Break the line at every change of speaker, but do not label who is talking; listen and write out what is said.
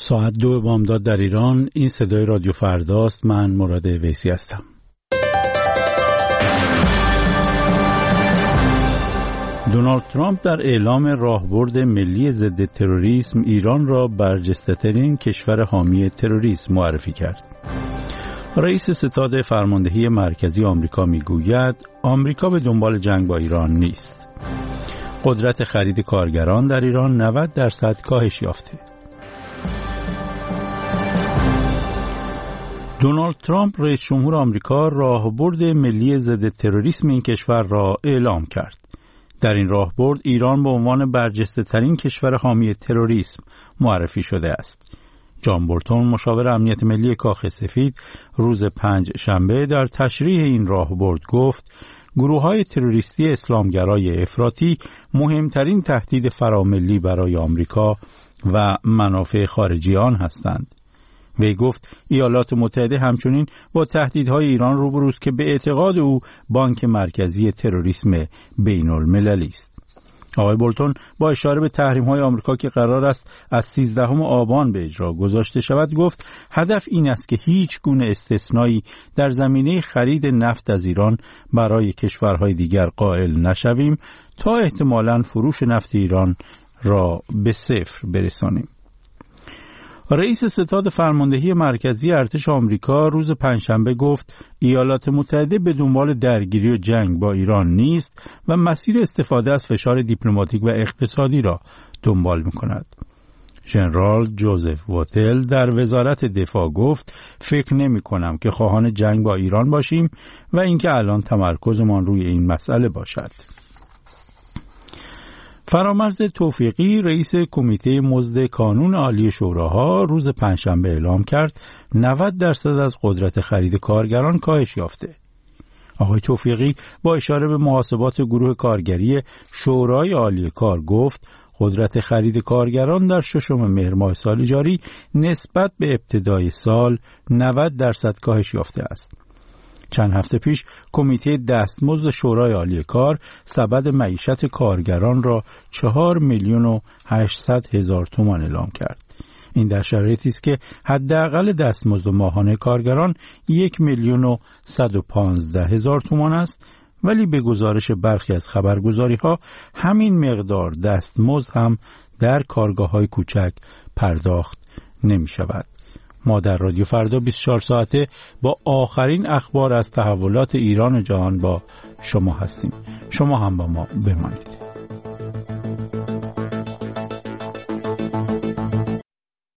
ساعت 2 بامداد در ایران. این صدای رادیو فرداست. من مراد ویسی هستم. دونالد ترامپ در اعلام راهبرد ملی ضد تروریسم ایران را برجسته‌ترین کشور حامی تروریسم معرفی کرد. رئیس ستاد فرماندهی مرکزی آمریکا میگوید آمریکا به دنبال جنگ با ایران نیست. قدرت خرید کارگران در ایران 90% کاهش یافته. دونالد ترامپ رئیس جمهور آمریکا راهبرد ملی ضد تروریسم این کشور را اعلام کرد. در این راهبرد ایران به عنوان برجسته‌ترین کشور حامی تروریسم معرفی شده است. جان بولتون مشاور امنیت ملی کاخ سفید روز 5 شنبه در تشریح این راهبرد گفت گروه‌های تروریستی اسلامگرای افراطی مهمترین تهدید فراملی برای آمریکا و منافع خارجی آن هستند. وی گفت ایالات متحده همچنین با تهدیدهای ایران روبروست که به اعتقاد او بانک مرکزی تروریسم بین المللی است. آقای بولتون با اشاره به تحریم‌های آمریکا که قرار است از 13 آبان به اجرا گذاشته شود گفت هدف این است که هیچ گونه استثنایی در زمینه خرید نفت از ایران برای کشورهای دیگر قائل نشویم تا احتمالاً فروش نفت ایران را به صفر برسانیم. رئیس ستاد فرماندهی مرکزی ارتش آمریکا روز پنجشنبه گفت ایالات متحده به دنبال درگیری و جنگ با ایران نیست و مسیر استفاده از فشار دیپلماتیک و اقتصادی را دنبال می‌کند. ژنرال جوزف واتل در وزارت دفاع گفت فکر نمی‌کنم که خواهان جنگ با ایران باشیم و اینکه الان تمرکزمان روی این مسئله باشد. فرامرز توفیقی رئیس کمیته مزد کانون عالی شوراها روز پنجشنبه اعلام کرد 90% از قدرت خرید کارگران کاهش یافته. آقای توفیقی با اشاره به محاسبات گروه کارگری شورای عالی کار گفت قدرت خرید کارگران در 6 مهر ماه سال جاری نسبت به ابتدای سال 90% کاهش یافته است. چند هفته پیش کمیته دستمزد شورای عالی کار سبد معیشت کارگران را 4,800,000 تومان اعلام کرد. این در شرایطی است که حداقل دستمزد ماهانه کارگران 1,115,000 تومان است، ولی به گزارش برخی از خبرگزاری‌ها همین مقدار دستمزد هم در کارگاه‌های کوچک پرداخت نمی‌شود. ما در رادیو فردا 24 ساعته با آخرین اخبار از تحولات ایران و جهان با شما هستیم. شما هم با ما بمانید.